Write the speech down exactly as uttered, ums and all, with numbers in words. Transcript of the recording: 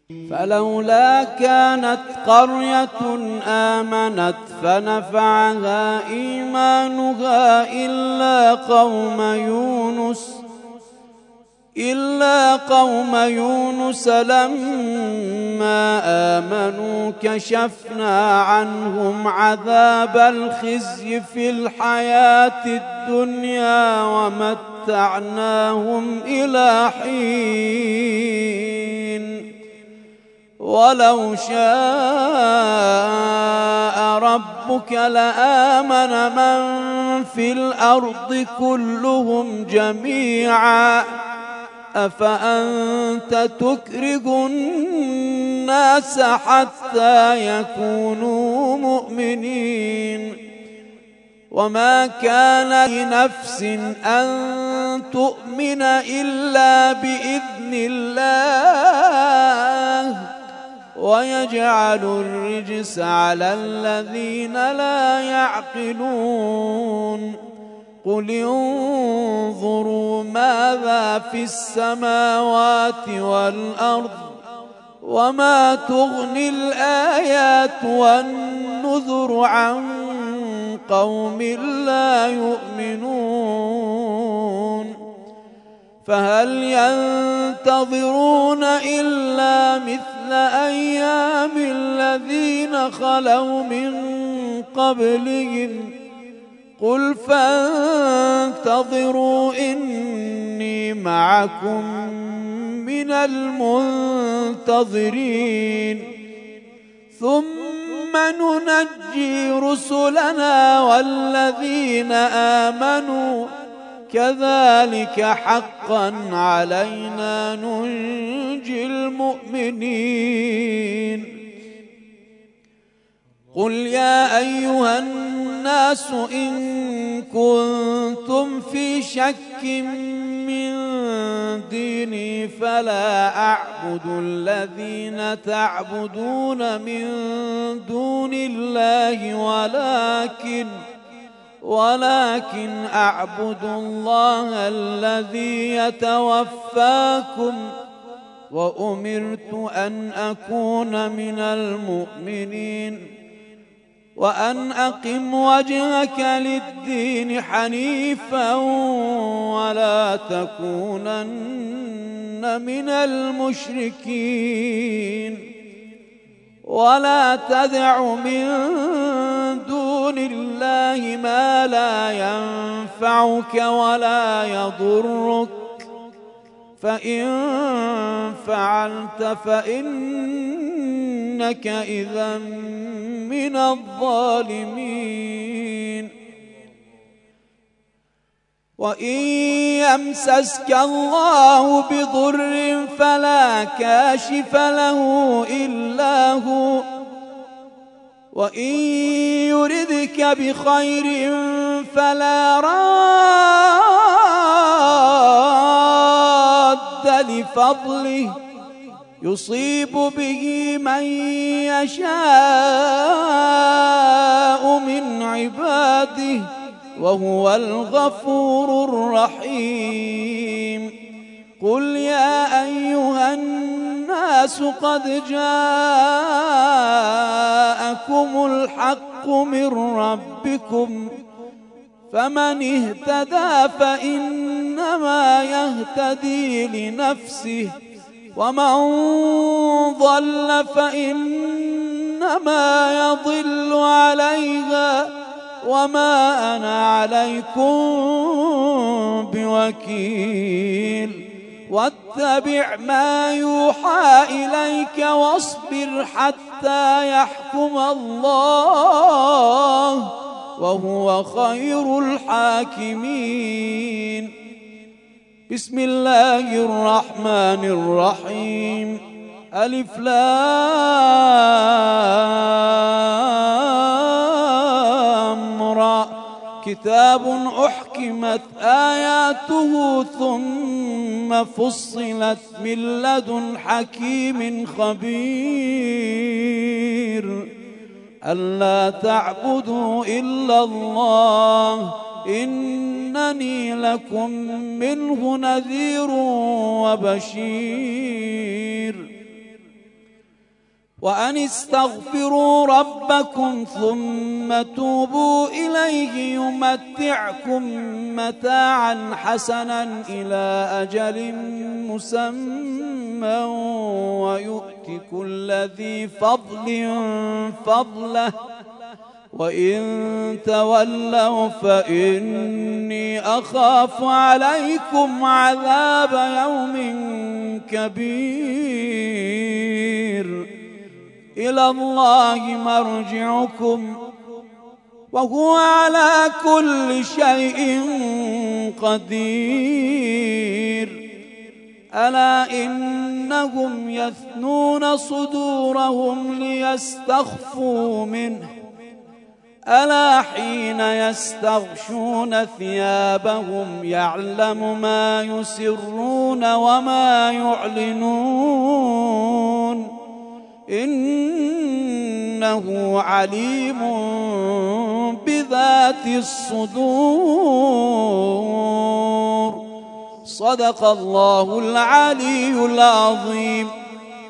فلولا كانت قرية آمنت فنفعها إيمانها إلا قوم يونس إلا قوم يونس لما آمنوا كشفنا عنهم عذاب الخزي في الحياة الدنيا ومتعناهم إلى حين ولو شاء ربك لآمن من في الأرض كلهم جميعا أفأنت تكره الناس حتى يكونوا مؤمنين وما كان لنفس أن تؤمن إلا بإذن الله ويجعل الرجس على الذين لا يعقلون قل انظروا ماذا في السماوات والأرض وما تغني الآيات والنذر عن قوم لا يؤمنون فهل ينتظرون إلا مثل أيام الذين خلوا من قبلهم قل فانتظروا إني معكم من المنتظرين ثم ننجي رسلنا والذين آمنوا كذلك حقا علينا ننجي المؤمنين قل يا أيها الناس إن كنتم في شك من ديني فلا أعبد الذين تعبدون من دون الله ولكن ولكن أعبد الله الذي يتوفاكم وأمرت أن أكون من المؤمنين وأن أقم وجهك للدين حنيفا ولا تكونن من المشركين ولا تدع من دون الله ما لا ينفعك ولا يضرك فإن فعلت فإنك إذا من الظالمين وإن يمسسك الله بضر فلا كاشف له إلا هو وإن يردك بخير فلا راد لفضله يصيب به من يشاء من عباده وهو الغفور الرحيم قل يا أيها الناس قد جاءكم الحق من ربكم فمن اهتدى فإنما يهتدي لنفسه ومن ضل فإنما يضل عليها وما أنا عليكم بوكيل واتبع ما يوحى إليك واصبر حتى يحكم الله وهو خير الحاكمين بسم الله الرحمن الرحيم ألف لام را كتاب أحكمت آياته ثم فصلت من لدن حكيم خبير ألا تعبدوا إلا الله إنني لكم منه نذير وبشير وأن استغفروا ربكم ثم توبوا إليه يمتعكم متاعا حسنا إلى أجل مسمى ويؤت كل ذي فضل فضله وإن تولوا فإني أخاف عليكم عذاب يوم كبير. إلى الله مرجعكم وهو على كل شيء قدير. ألا إنهم يثنون صدورهم ليستخفوا منه ألا حين يستغشون ثيابهم يعلم ما يسرون وما يعلنون إنه عليم بذات الصدور. صدق الله العلي العظيم.